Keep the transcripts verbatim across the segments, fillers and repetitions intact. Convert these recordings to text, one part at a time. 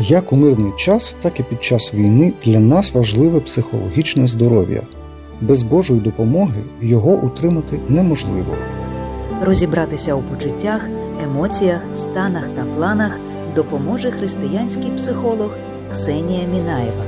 Як у мирний час, так і під час війни для нас важливе психологічне здоров'я. Без Божої допомоги його утримати неможливо. Розібратися у почуттях, емоціях, станах та планах допоможе християнський психолог Ксенія Мінаєва.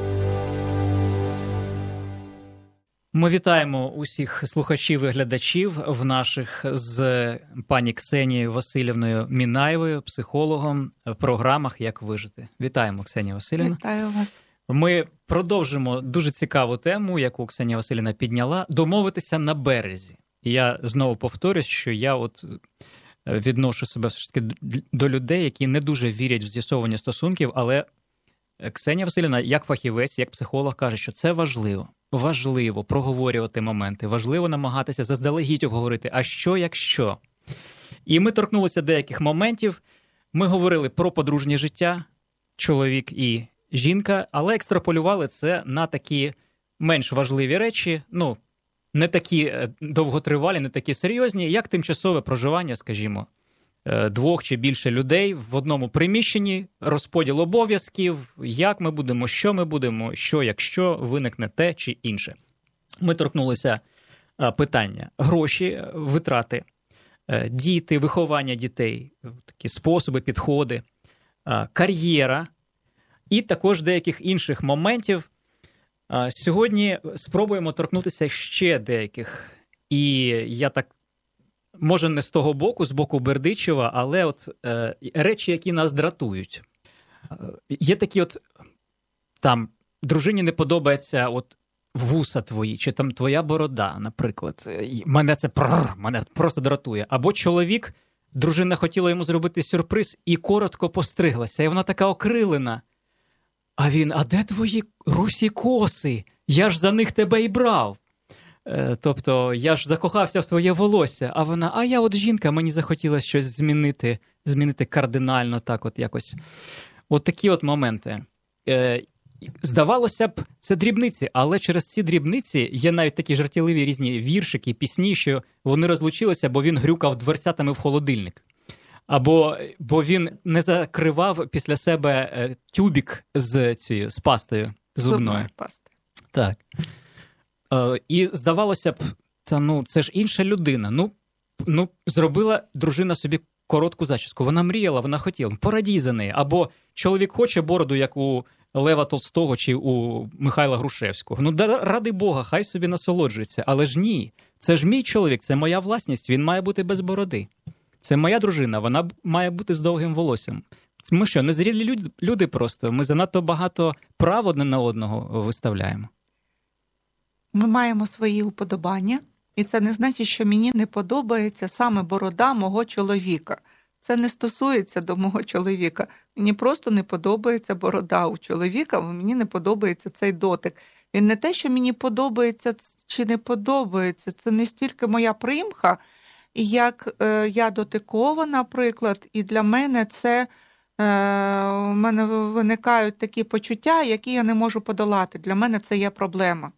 Ми вітаємо усіх слухачів і глядачів в наших з пані Ксенією Василівною Мінаєвою, психологом, в програмах «Як вижити». Вітаємо, Ксенія Василівна. Вітаю вас. Ми продовжимо дуже цікаву тему, яку Ксенія Василівна підняла – домовитися на березі. І я знову повторюсь, що я от відношу себе все ж таки до людей, які не дуже вірять в з'ясовування стосунків, але Ксенія Василівна, як фахівець, як психолог, каже, що це важливо. Важливо проговорювати моменти, важливо намагатися заздалегідь обговорити, а що, якщо. І ми торкнулися деяких моментів. Ми говорили про подружнє життя, чоловік і жінка, але екстраполювали це на такі менш важливі речі, ну, не такі довготривалі, не такі серйозні, як тимчасове проживання, скажімо, двох чи більше людей в одному приміщенні, розподіл обов'язків, як ми будемо, що ми будемо, що якщо виникне те чи інше. Ми торкнулися питання гроші, витрати, діти, виховання дітей, такі способи, підходи, кар'єра і також деяких інших моментів. Сьогодні спробуємо торкнутися ще деяких. І я так, може не з того боку, з боку Бердичева, але от е, речі, які нас дратують. Е, є такі от, там, дружині не подобається от вуса твої, чи там твоя борода, наприклад. Мене це прррр, мене просто дратує. Або чоловік, дружина хотіла йому зробити сюрприз і коротко постриглася, і вона така окрилена. А він, а де твої русі коси? Я ж за них тебе і брав. Е, тобто, я ж закохався в твоє волосся. А вона, а я от жінка, мені захотілося щось змінити, змінити кардинально, так от якось. От такі от моменти. Е, здавалося б, це дрібниці, але через ці дрібниці є навіть такі жартівливі різні віршики, пісні, що вони розлучилися, бо він грюкав дверцятами в холодильник. Або бо він не закривав після себе е, тюбік з цією з пастою зубною. Зубною пасти. Так. Е, і здавалося б, та ну це ж інша людина. Ну, ну зробила дружина собі коротку зачіску. Вона мріяла, вона хотіла. Порадій за неї. Або чоловік хоче бороду, як у Лева Толстого чи у Михайла Грушевського. Ну, да, ради Бога, хай собі насолоджується. Але ж ні. Це ж мій чоловік, це моя власність. Він має бути без бороди. Це моя дружина, вона має бути з довгим волоссям. Ми що, незрілі люди, люди просто? Ми занадто багато прав одне на одного виставляємо. Ми маємо свої уподобання, і це не значить, що мені не подобається саме борода мого чоловіка. Це не стосується до мого чоловіка. Мені просто не подобається борода у чоловіка, мені не подобається цей дотик. Він не те, що мені подобається чи не подобається, це не стільки моя примха, як е, я дотикова, наприклад, і для мене це, е, у мене виникають такі почуття, які я не можу подолати. Для мене це є проблема.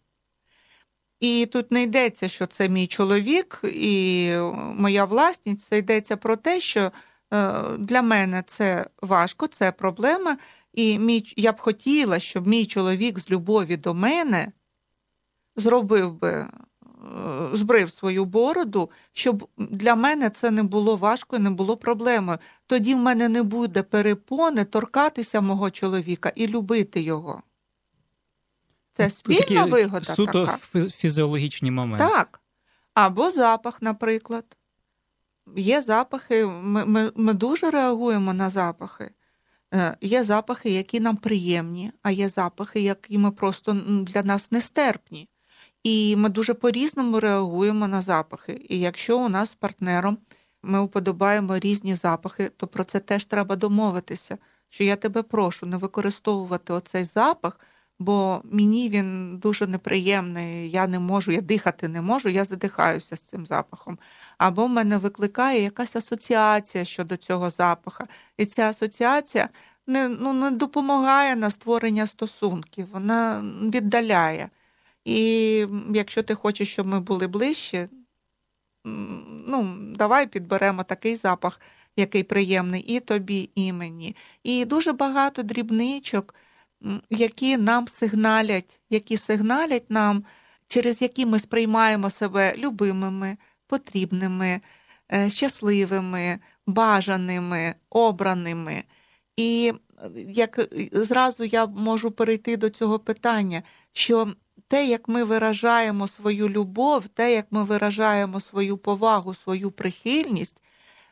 І тут не йдеться, що це мій чоловік і моя власність, це йдеться про те, що е, для мене це важко, це проблема, і мій, я б хотіла, щоб мій чоловік з любові до мене зробив би, збрив свою бороду, щоб для мене це не було важко і не було проблемою. Тоді в мене не буде перепони торкатися мого чоловіка і любити його. Це спільна такі вигода суто така. Суто фізіологічні моменти. Так. Або запах, наприклад. Є запахи, ми, ми, ми дуже реагуємо на запахи. Є запахи, які нам приємні, а є запахи, які ми просто для нас нестерпні. І ми дуже по-різному реагуємо на запахи. І якщо у нас з партнером ми уподобаємо різні запахи, то про це теж треба домовитися, що я тебе прошу не використовувати оцей запах, бо мені він дуже неприємний, я не можу, я дихати не можу, я задихаюся з цим запахом. Або в мене викликає якась асоціація щодо цього запаха. І ця асоціація не, ну, не допомагає на створення стосунків, вона віддаляє. І якщо ти хочеш, щоб ми були ближче, ну, давай підберемо такий запах, який приємний і тобі, і мені. І дуже багато дрібничок, які нам сигналять, які сигналять нам, через які ми сприймаємо себе любимими, потрібними, щасливими, бажаними, обраними. І як зразу я можу перейти до цього питання, що те, як ми виражаємо свою любов, те, як ми виражаємо свою повагу, свою прихильність,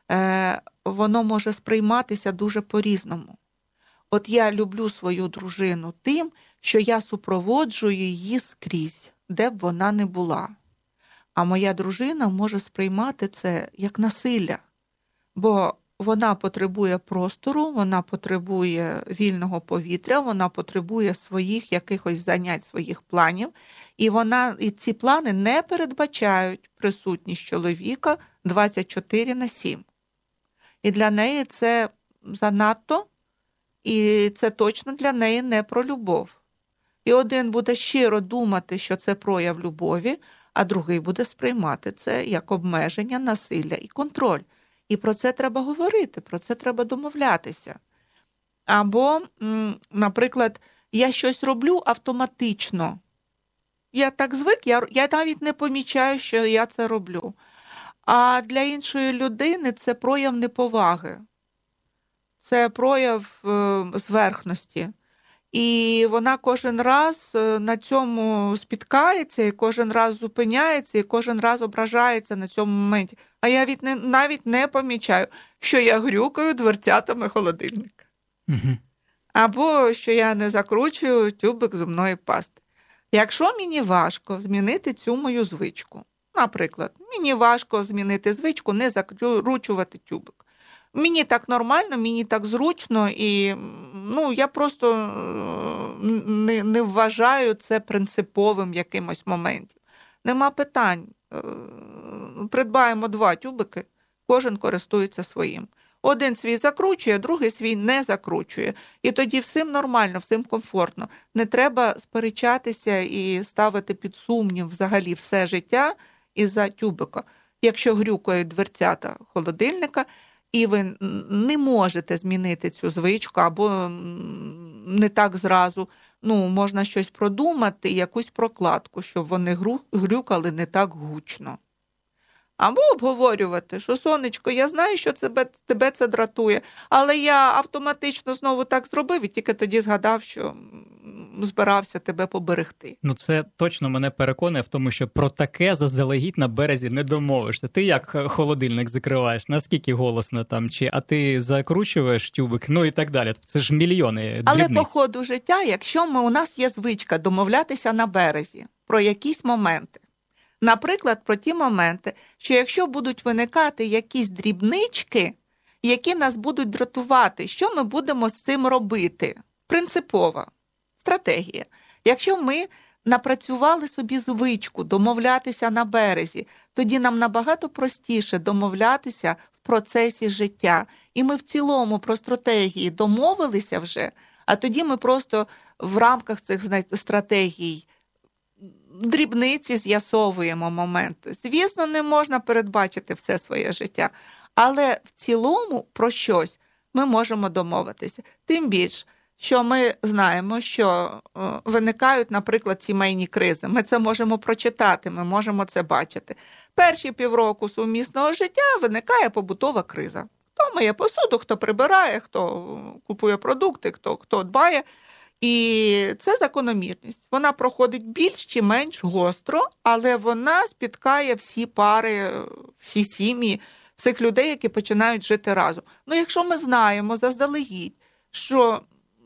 воно може сприйматися дуже по-різному. От я люблю свою дружину тим, що я супроводжую її скрізь, де б вона не була. А моя дружина може сприймати це як насилля, бо вона потребує простору, вона потребує вільного повітря, вона потребує своїх якихось занять, своїх планів, і вона і ці плани не передбачають присутність чоловіка двадцять чотири на сім. І для неї це занадто, і це точно для неї не про любов. І один буде щиро думати, що це прояв любові, а другий буде сприймати це як обмеження, насилля і контроль. І про це треба говорити, про це треба домовлятися. Або, наприклад, я щось роблю автоматично. Я так звик, я, я навіть не помічаю, що я це роблю. А для іншої людини це прояв неповаги. Це прояв е, зверхності. І вона кожен раз на цьому спіткається, і кожен раз зупиняється, і кожен раз ображається на цьому моменті. А я від не, навіть не помічаю, що я грюкаю дверцятами холодильника. Угу. Або що я не закручую тюбик зубної пасти. Якщо мені важко змінити цю мою звичку, наприклад, мені важко змінити звичку, не закручувати тюбик. Мені так нормально, мені так зручно, і ну, я просто не, не вважаю це принциповим якимось моментом. Нема питань. Придбаємо два тюбики, кожен користується своїм. Один свій закручує, другий свій не закручує. І тоді всім нормально, всім комфортно. Не треба сперечатися і ставити під сумнів взагалі все життя із-за тюбика. Якщо грюкають дверцята холодильника, і ви не можете змінити цю звичку, або не так зразу, ну, можна щось продумати, якусь прокладку, щоб вони грюкали не так гучно. Або обговорювати, що, сонечко, я знаю, що тебе, тебе це дратує, але я автоматично знову так зробив і тільки тоді згадав, що збирався тебе поберегти. Ну це точно мене переконує в тому, що про таке заздалегідь на березі не домовишся. Ти як холодильник закриваєш, наскільки голосно там, чи а ти закручуєш тюбик, ну і так далі. Це ж мільйони дрібниць. Але по ходу життя, якщо ми, у нас є звичка домовлятися на березі про якісь моменти, наприклад, про ті моменти, що якщо будуть виникати якісь дрібнички, які нас будуть дратувати, що ми будемо з цим робити? Принципова стратегія. Якщо ми напрацювали собі звичку домовлятися на березі, тоді нам набагато простіше домовлятися в процесі життя. І ми в цілому про стратегії домовилися вже, а тоді ми просто в рамках цих стратегій дрібниці з'ясовуємо моменти. Звісно, не можна передбачити все своє життя, але в цілому про щось ми можемо домовитися. Тим більше, що ми знаємо, що е, виникають, наприклад, сімейні кризи. Ми це можемо прочитати, ми можемо це бачити. Перші півроку сумісного життя виникає побутова криза. Хто миє посуду, хто прибирає, хто купує продукти, хто, хто дбає. І це закономірність. Вона проходить більш чи менш гостро, але вона спіткає всі пари, всі сім'ї, всіх людей, які починають жити разом. Ну, якщо ми знаємо заздалегідь, що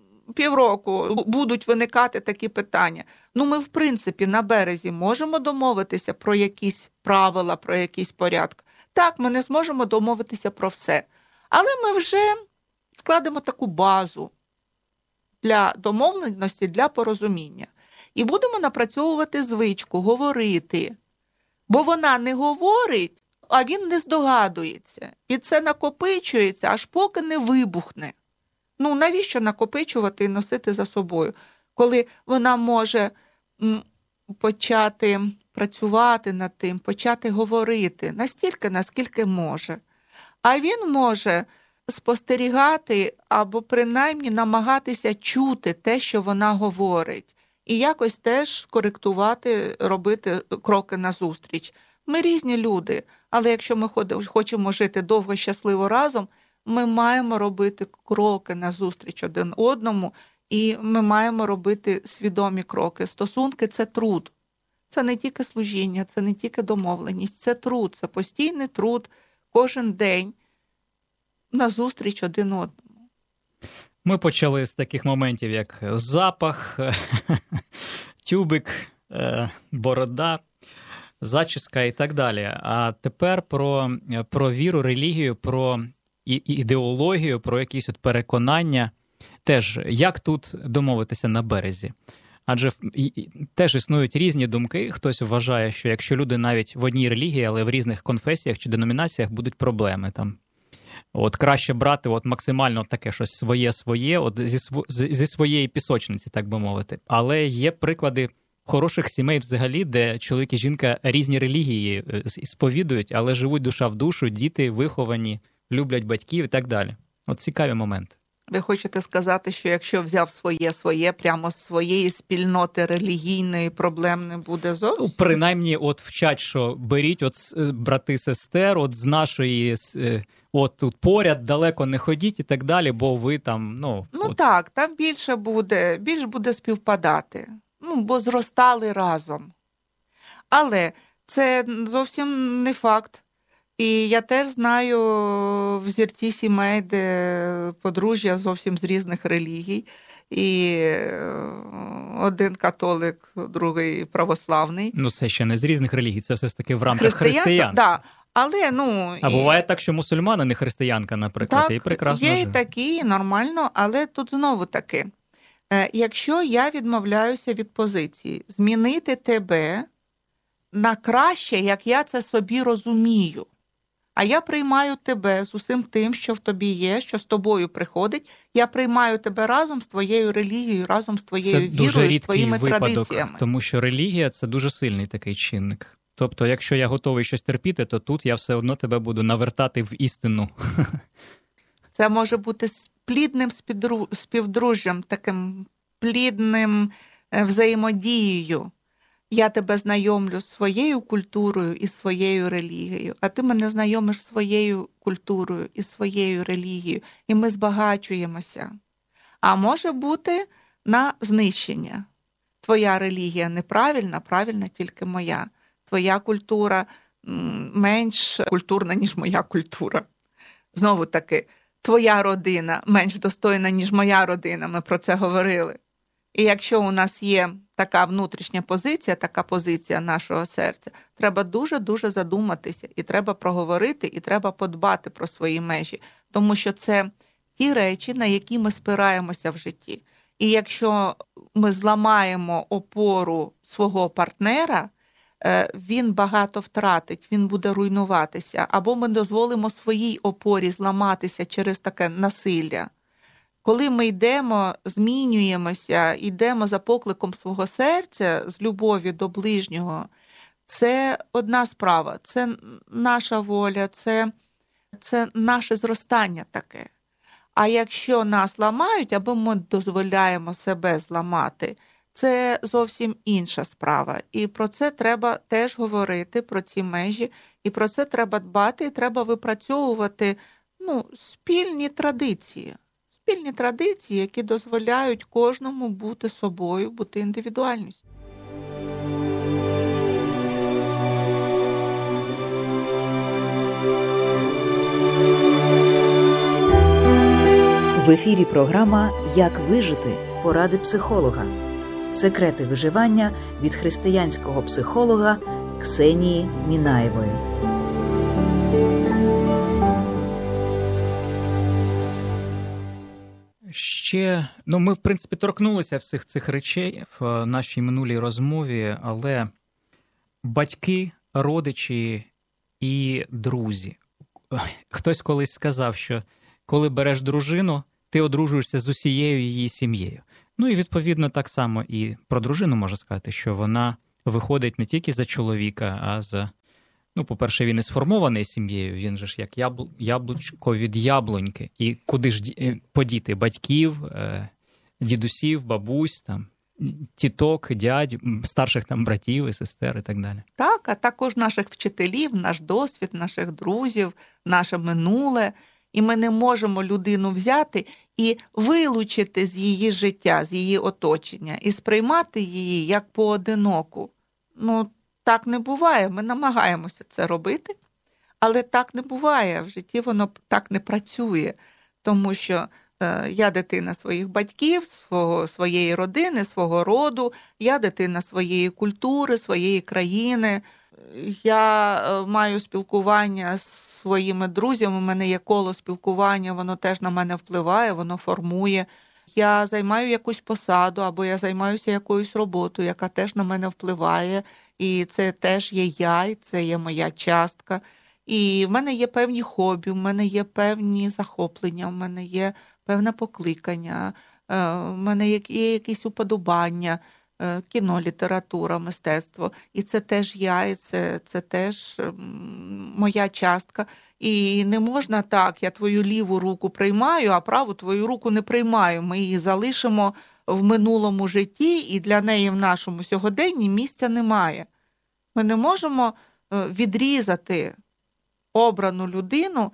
півроку будуть виникати такі питання, ну ми, в принципі, на березі можемо домовитися про якісь правила, про якісь порядки. Так, ми не зможемо домовитися про все. Але ми вже складемо таку базу для домовленості, для порозуміння. І будемо напрацьовувати звичку, говорити. Бо вона не говорить, а він не здогадується. І це накопичується, аж поки не вибухне. Ну, навіщо накопичувати і носити за собою, коли вона може м, почати працювати над тим, почати говорити настільки, наскільки може. А він може спостерігати або принаймні намагатися чути те, що вона говорить, і якось теж коректувати, робити кроки назустріч. Ми різні люди, але якщо ми хочемо жити довго, щасливо разом, ми маємо робити кроки назустріч один одному, і ми маємо робити свідомі кроки. Стосунки – це труд. Це не тільки служіння, це не тільки домовленість, це труд, це постійний труд кожен день назустріч один одному. Ми почали з таких моментів, як запах, тюбик, борода, зачіска і так далі. А тепер про, про віру, релігію, про ідеологію, про якісь от переконання. Теж, як тут домовитися на березі? Адже теж існують різні думки. Хтось вважає, що якщо люди навіть в одній релігії, але в різних конфесіях чи деномінаціях будуть проблеми. Там, от краще брати от максимально таке щось своє-своє, от зі, зі своєї пісочниці, так би мовити. Але є приклади хороших сімей взагалі, де чоловік і жінка різні релігії сповідують, але живуть душа в душу, діти виховані, люблять батьків і так далі. От цікаві моменти. Ви хочете сказати, що якщо взяв своє-своє, прямо з своєї спільноти релігійної, проблем не буде зовсім? Ну, принаймні, от вчать, що беріть от брати-сестер, от з нашої, от тут поряд, далеко не ходіть і так далі, бо ви там, ну... Ну от... так, там більше буде, більш буде співпадати, ну, бо зростали разом. Але це зовсім не факт. І я теж знаю взірці сімей, де подружжя зовсім з різних релігій. І один католик, другий православний. Ну це ще не з різних релігій, це все ж таки в рамках християнства. Да. Але, ну, а і... буває так, що мусульмани не християнка, наприклад, так, і прекрасно є живе. і такі, нормально, але тут знову таки. Якщо я відмовляюся від позиції змінити тебе на краще, як я це собі розумію, а я приймаю тебе з усім тим, що в тобі є, що з тобою приходить. Я приймаю тебе разом з твоєю релігією, разом з твоєю це вірою, з твоїми випадок, традиціями. Тому що релігія – це дуже сильний такий чинник. Тобто, якщо я готовий щось терпіти, то тут я все одно тебе буду навертати в істину. Це може бути плідним співдружжям, таким плідним взаємодією. Я тебе знайомлю з своєю культурою і своєю релігією, а ти мене знайомиш з своєю культурою і своєю релігією, і ми збагачуємося. А може бути на знищення. Твоя релігія неправильна, правильна тільки моя. Твоя культура менш культурна, ніж моя культура. Знову таки, твоя родина менш достойна, ніж моя родина, ми про це говорили. І якщо у нас є така внутрішня позиція, така позиція нашого серця, треба дуже-дуже задуматися, і треба проговорити, і треба подбати про свої межі. Тому що це ті речі, на які ми спираємося в житті. І якщо ми зламаємо опору свого партнера, він багато втратить, він буде руйнуватися. Або ми дозволимо своїй опорі зламатися через таке насилля. Коли ми йдемо, змінюємося, йдемо за покликом свого серця, з любові до ближнього, це одна справа, це наша воля, це, це наше зростання таке. А якщо нас ламають, або ми дозволяємо себе зламати, це зовсім інша справа. І про це треба теж говорити, про ці межі, і про це треба дбати, і треба випрацьовувати, ну, спільні традиції. Спільні традиції, які дозволяють кожному бути собою, бути індивідуальністю. В ефірі програма «Як вижити? Поради психолога». Секрети виживання від християнського психолога Ксенії Мінаєвої. Ще, ну, ми, в принципі, торкнулися всіх цих речей в нашій минулій розмові, але батьки, родичі і друзі. Хтось колись сказав, що коли береш дружину, ти одружуєшся з усією її сім'єю. Ну і, відповідно, так само і про дружину можна сказати, що вона виходить не тільки за чоловіка, а за Ну, по-перше, він і сформований сім'єю, він же ж як яблу... яблучко від яблуньки. І куди ж подіти батьків, дідусів, бабусь, там, тіток, дядь, старших там братів і сестер і так далі. Так, а також наших вчителів, наш досвід, наших друзів, наше минуле. І ми не можемо людину взяти і вилучити з її життя, з її оточення, і сприймати її як поодиноку. Ну, так не буває, ми намагаємося це робити, але так не буває, в житті воно так не працює, тому що е, я дитина своїх батьків, свого, своєї родини, свого роду, я дитина своєї культури, своєї країни, я е, маю спілкування з своїми друзями, у мене є коло спілкування, воно теж на мене впливає, воно формує. Я займаю якусь посаду, або я займаюся якоюсь роботою, яка теж на мене впливає, і це теж є я, і це є моя частка. І в мене є певні хобі, в мене є певні захоплення, в мене є певне покликання, в мене є якісь уподобання, кіно, література, мистецтво. І це теж я, і це, це теж моя частка. І не можна так, я твою ліву руку приймаю, а праву твою руку не приймаю. Ми її залишимо в минулому житті, і для неї в нашому сьогоденні місця немає. Ми не можемо відрізати обрану людину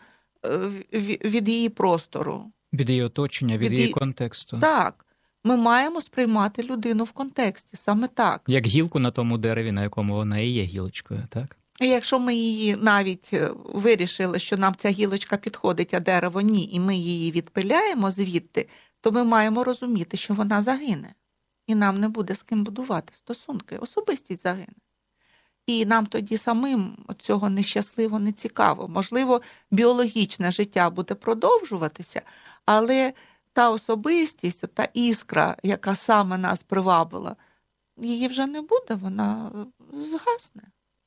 від її простору. Від її оточення, від, від її контексту. Так. Ми маємо сприймати людину в контексті, саме так. Як гілку на тому дереві, на якому вона і є гілочкою, так? І якщо ми її навіть вирішили, що нам ця гілочка підходить, а дерево ні, і ми її відпиляємо звідти, то ми маємо розуміти, що вона загине. І нам не буде з ким будувати стосунки. Особистість загине. І нам тоді самим цього нещасливо не цікаво. Можливо, біологічне життя буде продовжуватися, але та особистість, та іскра, яка саме нас привабила, її вже не буде, вона згасне.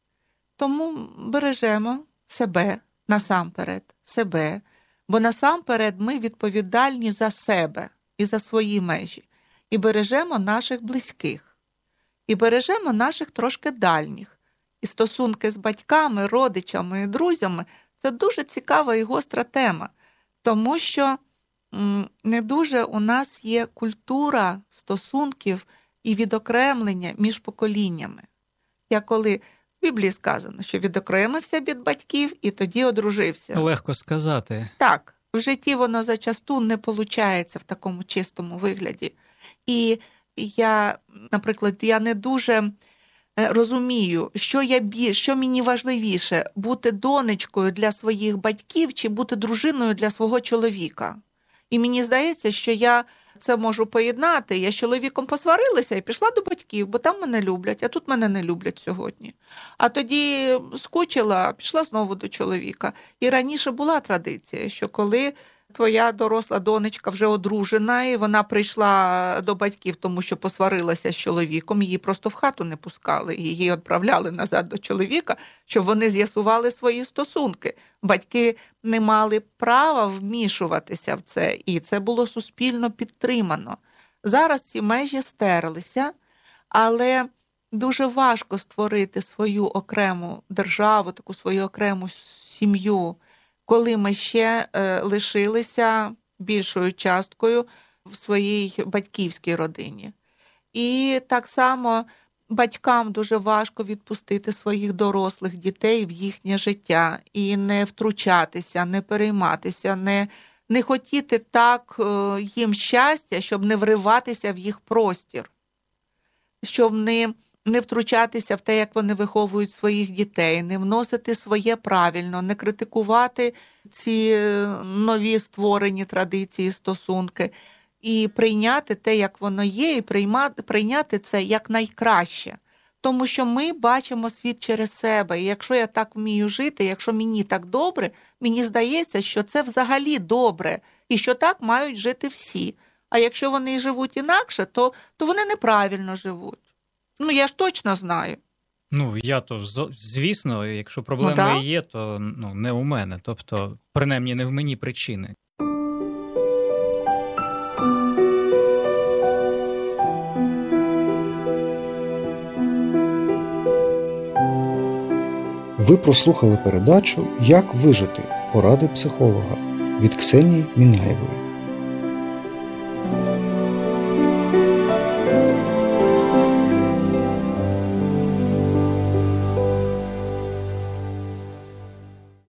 Тому бережемо себе насамперед, себе, бо насамперед ми відповідальні за себе і за свої межі. І бережемо наших близьких, і бережемо наших трошки дальніх. І стосунки з батьками, родичами і друзями – це дуже цікава і гостра тема, тому що не дуже у нас є культура стосунків і відокремлення між поколіннями. Я коли в Біблії сказано, що відокремився від батьків і тоді одружився. Легко сказати. Так, в житті воно зачасту не виходить в такому чистому вигляді. І я, наприклад, я не дуже розумію, що, я бі... що мені важливіше – бути донечкою для своїх батьків чи бути дружиною для свого чоловіка. І мені здається, що я це можу поєднати. Я з чоловіком посварилася і пішла до батьків, бо там мене люблять, а тут мене не люблять сьогодні. А тоді скучила, пішла знову до чоловіка. І раніше була традиція, що коли твоя доросла донечка вже одружена, і вона прийшла до батьків, тому що посварилася з чоловіком, її просто в хату не пускали, її відправляли назад до чоловіка, щоб вони з'ясували свої стосунки. Батьки не мали права вмішуватися в це, і це було суспільно підтримано. Зараз ці межі стерлися, але дуже важко створити свою окрему державу, таку свою окрему сім'ю, коли ми ще е, лишилися більшою часткою в своїй батьківській родині. І так само батькам дуже важко відпустити своїх дорослих дітей в їхнє життя і не втручатися, не перейматися, не, не хотіти так е, їм щастя, щоб не вриватися в їх простір, щоб не... не втручатися в те, як вони виховують своїх дітей, не вносити своє правильно, не критикувати ці нові створені традиції, стосунки, і прийняти те, як воно є, і приймати, прийняти це як найкраще. Тому що ми бачимо світ через себе, і якщо я так вмію жити, якщо мені так добре, мені здається, що це взагалі добре, і що так мають жити всі. А якщо вони живуть інакше, то, то вони неправильно живуть. Ну, я ж точно знаю. Ну, я то, звісно, якщо проблеми ну, да? є, то ну, не у мене. Тобто, принаймні, не в мені причини. Ви прослухали передачу «Як вижити? Поради психолога» від Ксенії Міняєвої.